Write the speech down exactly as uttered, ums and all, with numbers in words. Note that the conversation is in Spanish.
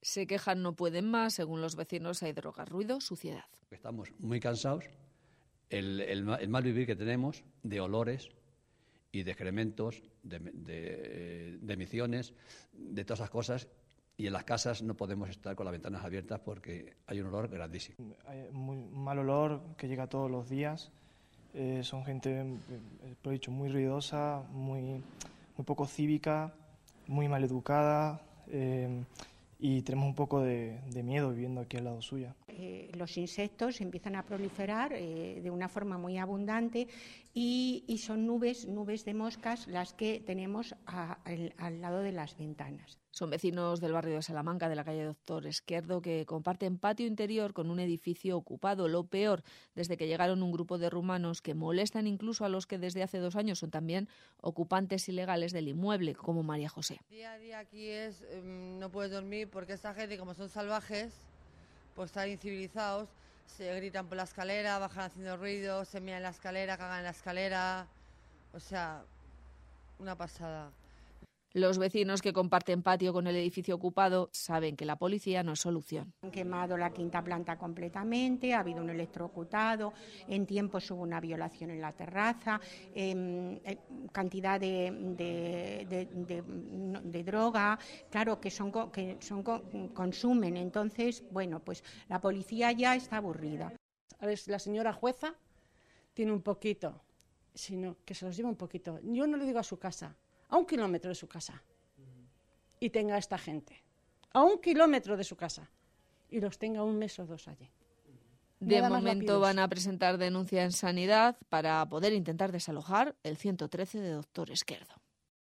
Se quejan, no pueden más. Según los vecinos, hay drogas, ruido, suciedad. Estamos muy cansados, el, el, el mal vivir que tenemos de olores y de excrementos, de, de, de emisiones, de todas esas cosas. Y en las casas no podemos estar con las ventanas abiertas porque hay un olor grandísimo. Hay muy mal olor que llega todos los días. Eh, son gente, por dicho, muy ruidosa, muy, muy poco cívica, muy mal educada. Eh, y tenemos un poco de, de miedo viviendo aquí al lado suya. Eh, los insectos empiezan a proliferar eh, de una forma muy abundante y, y son nubes, nubes de moscas las que tenemos a, al, al lado de las ventanas. Son vecinos del barrio de Salamanca, de la calle Doctor Esquerdo, que comparten patio interior con un edificio ocupado. Lo peor, desde que llegaron un grupo de rumanos que molestan incluso a los que desde hace dos años son también ocupantes ilegales del inmueble, como María José. Día a día aquí es, um, no puedes dormir porque esta gente, como son salvajes, pues están incivilizados, se gritan por la escalera, bajan haciendo ruido, se mean en la escalera, cagan en la escalera, o sea, una pasada. Los vecinos que comparten patio con el edificio ocupado saben que la policía no es solución. Han quemado la quinta planta completamente, ha habido un electrocutado, en tiempos hubo una violación en la terraza, eh, cantidad de, de, de, de, de droga, claro que son que son consumen, entonces, bueno, pues la policía ya está aburrida. A ver, la señora jueza tiene un poquito, sino que se los lleva un poquito. Yo no le digo a su casa, a un kilómetro de su casa, y tenga a esta gente, a un kilómetro de su casa, y los tenga un mes o dos allí. De momento van a presentar denuncia en Sanidad para poder intentar desalojar el ciento trece de Doctor Esquerdo.